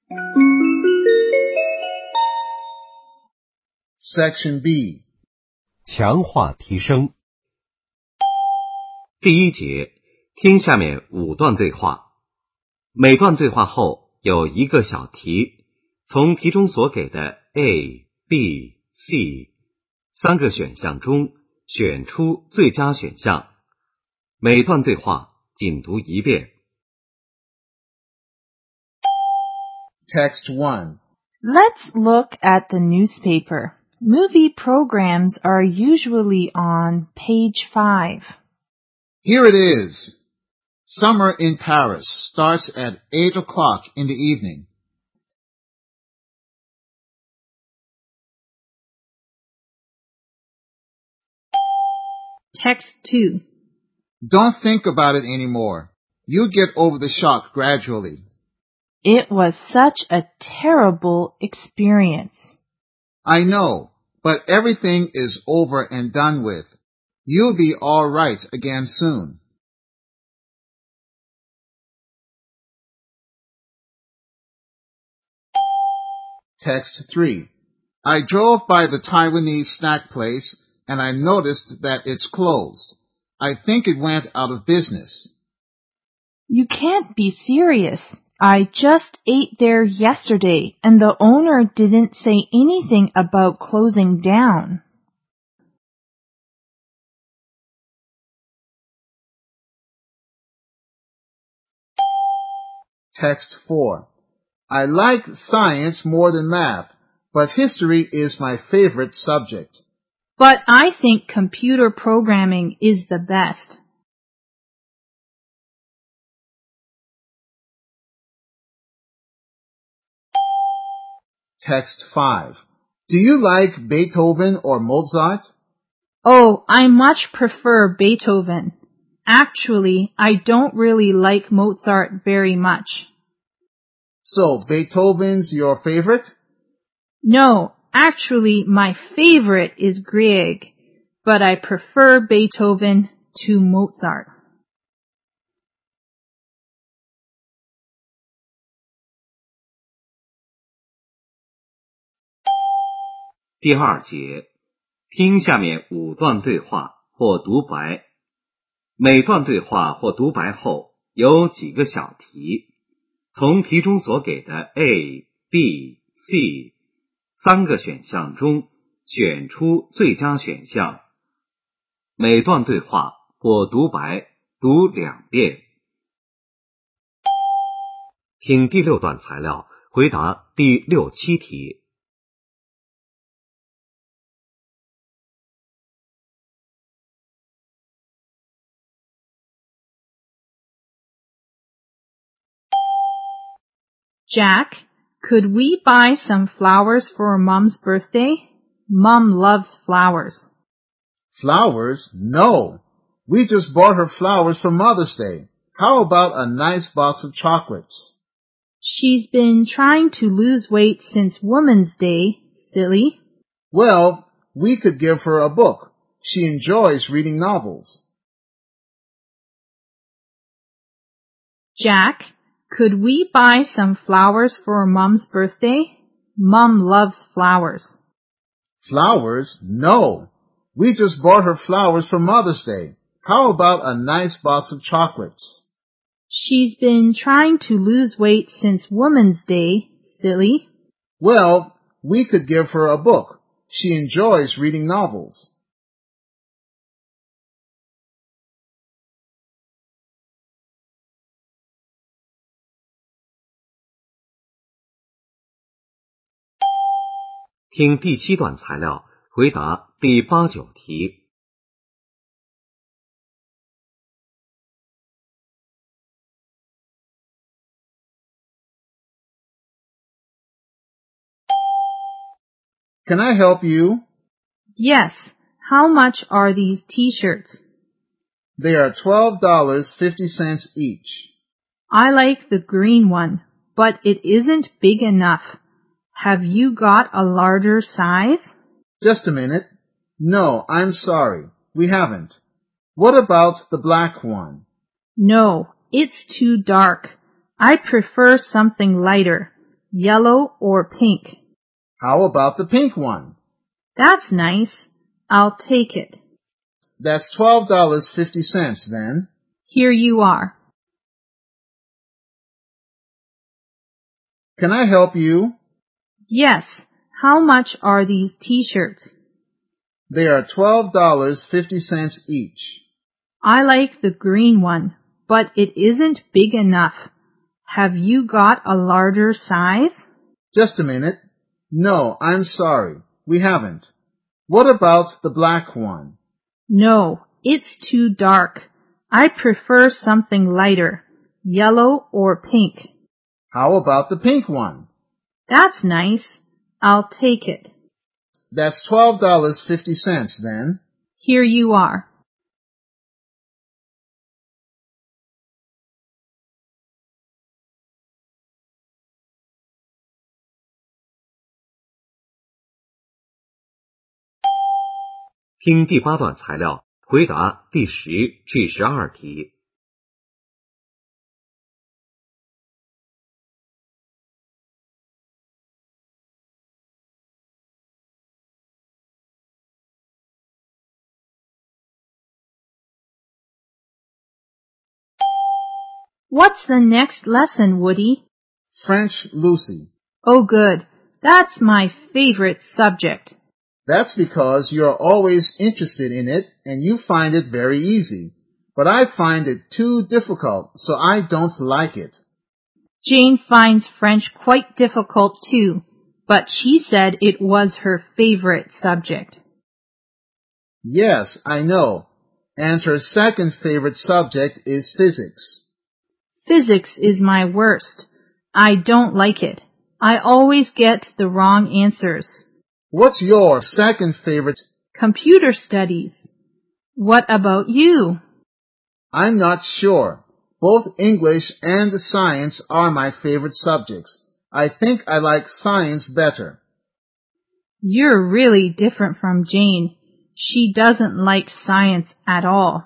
Section B. 强化提升。 第一节，听下面5段对话。每段对话后有一个小题，从题中所给的 A、B、C 3个选项中选出最佳选项。每段对话仅读一遍。 Text 1. Let's look at the newspaper. Movie programs are usually on page 5. Here it is. Summer in Paris starts at 8 o'clock in the evening. Text 2. Don't think about it anymore. You'll get over the shock gradually. It was such a terrible experience. I know, but everything is over and done with. You'll be all right again soon. Text 3. I drove by the Taiwanese snack place and I noticed that it's closed. I think it went out of business. You can't be serious. I just ate there yesterday and the owner didn't say anything about closing down. Text 4. I like science more than math, but history is my favorite subject. But I think computer programming is the best. Text 5. Do you like Beethoven or Mozart? Oh, I much prefer Beethoven. Actually, I don't really like Mozart very much. So, Beethoven's your favorite? No, actually, my favorite is Grieg, but I prefer Beethoven to Mozart. 第2节，听下面5段对话或独白。每段对话或独白后有几个小题，从题中所给的 A、B、C 3个选项中选出最佳选项。每段对话或独白读2遍。听第6段材料，回答第6、7题。 Jack, could we buy some flowers for Mom's birthday? Mom loves flowers. Flowers? No. We just bought her flowers for Mother's Day. How about a nice box of chocolates? She's been trying to lose weight since Woman's Day, silly. Well, we could give her a book. She enjoys reading novels. Jack, could we buy some flowers for Mom's birthday? Mom loves flowers. Flowers? No. We just bought her flowers for Mother's Day. How about a nice box of chocolates? She's been trying to lose weight since Woman's Day, silly. Well, we could give her a book. She enjoys reading novels. 听第7段材料，回答第8、9题。 Can I help you? Yes. How much are these t-shirts? They are $12.50 each. I like the green one, but it isn't big enough. Have you got a larger size? Just a minute. No, I'm sorry. We haven't. What about the black one? No, it's too dark. I prefer something lighter. yellow or pink? How about the pink one? That's nice. I'll take it. That's $12.50 then. Here you are. Can I help you? Yes. How much are these t-shirts? They are $12.50 each. I like the green one, but it isn't big enough. Have you got a larger size? Just a minute. No, I'm sorry. We haven't. What about the black one? No, it's too dark. I prefer something lighter, yellow or pink. How about the pink one? That's nice. I'll take it. That's $12.50 then. Here you are. 听第8段材料，回答第10至12题。 What's the next lesson, Woody? French, Lucy. Oh, good. That's my favorite subject. That's because you're always interested in it and you find it very easy. But I find it too difficult, so I don't like it. Jane finds French quite difficult too, but she said it was her favorite subject. Yes, I know. And her second favorite subject is physics. Physics is my worst. I don't like it. I always get the wrong answers. What's your second favorite? Computer studies. What about you? I'm not sure. Both English and science are my favorite subjects. I think I like science better. You're really different from Jane. She doesn't like science at all.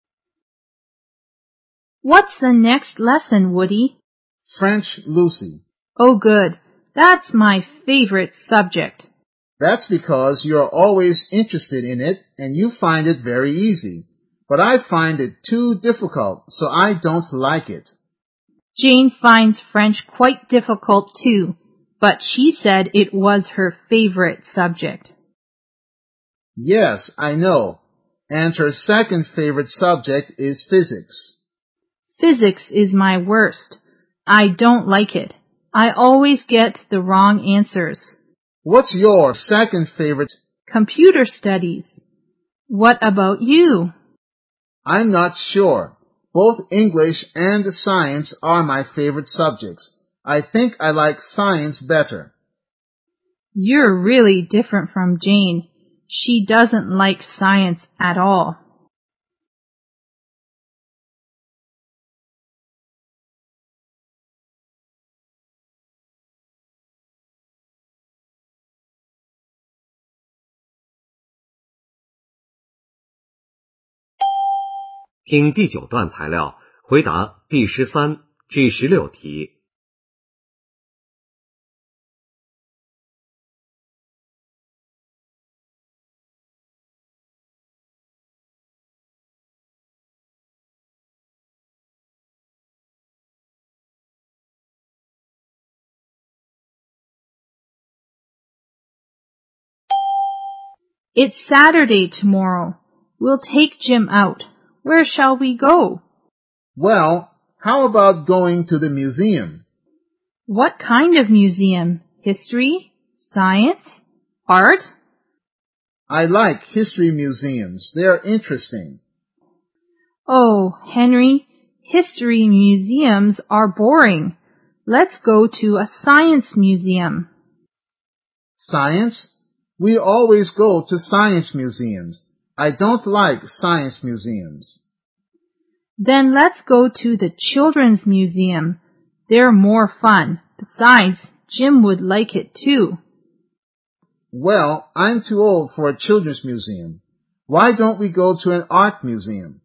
What's the next lesson, Woody? French, Lucy. Oh, good. That's my favorite subject. That's because you're always interested in it and you find it very easy. But I find it too difficult, so I don't like it. Jane finds French quite difficult too, but she said it was her favorite subject. Yes, I know. And her second favorite subject is physics. Physics is my worst. I don't like it. I always get the wrong answers. What's your second favorite? Computer studies. What about you? I'm not sure. Both English and science are my favorite subjects. I think I like science better. You're really different from Jane. She doesn't like science at all. 听第9段材料，回答第13至16题。 It's Saturday tomorrow. We'll take Jim out. Where shall we go? Well, how about going to the museum? What kind of museum? History? Science? Art? I like history museums. They're interesting. Oh, Henry, history museums are boring. Let's go to a science museum. Science? We always go to science museums. I don't like science museums. Then let's go to the children's museum. They're more fun. Besides, Jim would like it too. Well, I'm too old for a children's museum. Why don't we go to an art museum?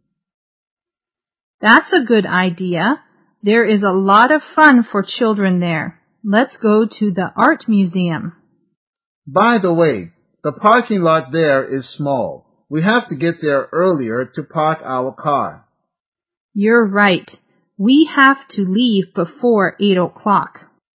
That's a good idea. There is a lot of fun for children there. let's go to the art museum. By the way, the parking lot there is small. We have to get there earlier to park our car. You're right. We have to leave before 8 o'clock.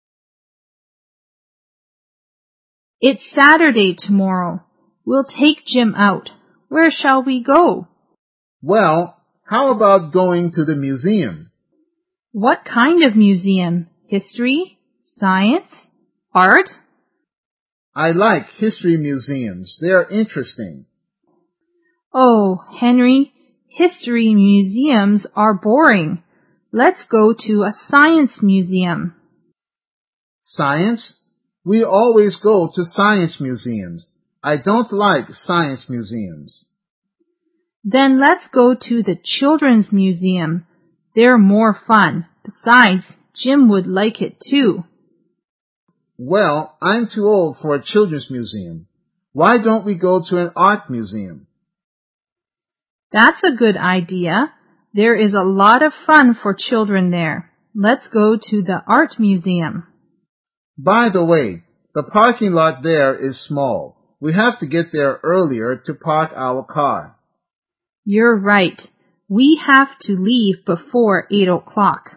It's Saturday tomorrow. We'll take Jim out. Where shall we go? Well, how about going to the museum? What kind of museum? History? Science? Art? I like history museums. They're interesting. Oh, Henry, history museums are boring. Let's go to a science museum. Science? We always go to science museums. I don't like science museums. Then let's go to the children's museum. They're more fun. Besides, Jim would like it too. Well, I'm too old for a children's museum. Why don't we go to an art museum? That's a good idea. There is a lot of fun for children there. Let's go to the art museum. By the way, the parking lot there is small. We have to get there earlier to park our car. You're right. We have to leave before 8 o'clock.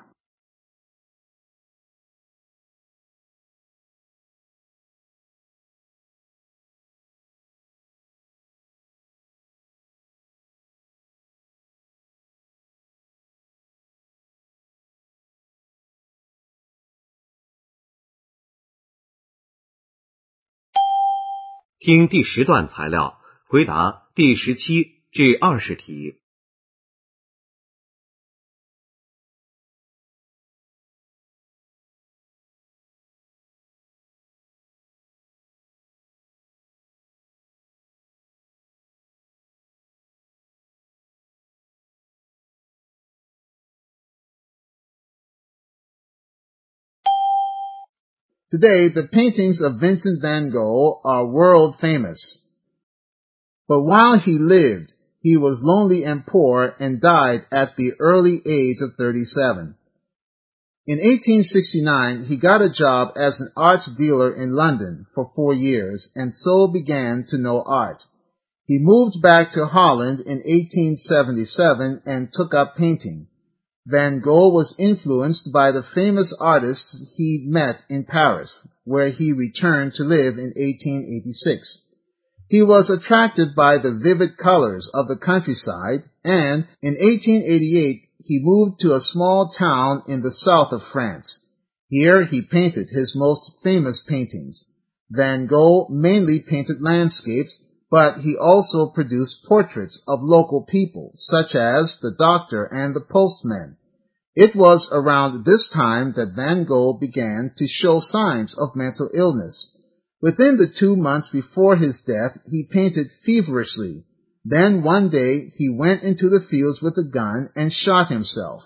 听第10段材料，回答第17至20题。 Today, the paintings of Vincent van Gogh are world famous. But while he lived, he was lonely and poor and died at the early age of 37. In 1869, he got a job as an art dealer in London for 4 years and so began to know art. He moved back to Holland in 1877 and took up painting. Van Gogh was influenced by the famous artists he met in Paris, where he returned to live in 1886. He was attracted by the vivid colors of the countryside, and in 1888 he moved to a small town in the south of France. Here he painted his most famous paintings. Van Gogh mainly painted landscapes, but he also produced portraits of local people, such as the doctor and the postman. It was around this time that Van Gogh began to show signs of mental illness. Within the 2 months before his death, he painted feverishly. Then one day he went into the fields with a gun and shot himself.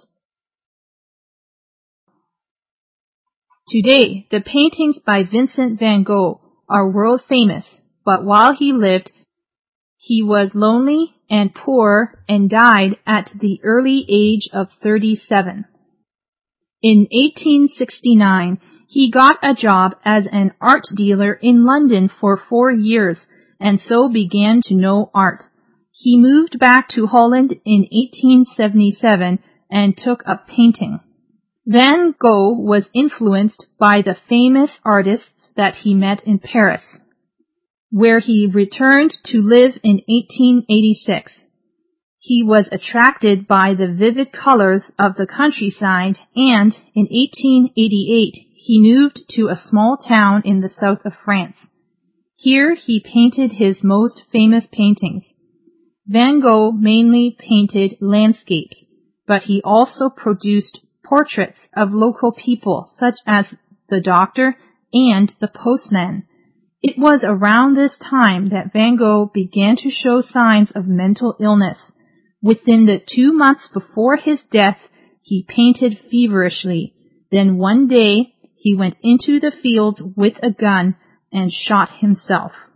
Today, the paintings by Vincent van Gogh are world famous, but while he lived, he was lonely and poor and died at the early age of 37. In 1869, he got a job as an art dealer in London for 4 years and so began to know art. He moved back to Holland in 1877 and took up painting. Van Gogh was influenced by the famous artists that he met in Paris, where he returned to live in 1886. He was attracted by the vivid colors of the countryside, and in 1888 he moved to a small town in the south of France. Here he painted his most famous paintings. Van Gogh mainly painted landscapes, but he also produced portraits of local people such as the doctor and the postman. It was around this time that Van Gogh began to show signs of mental illness. Within the 2 months before his death, he painted feverishly. Then one day, he went into the fields with a gun and shot himself.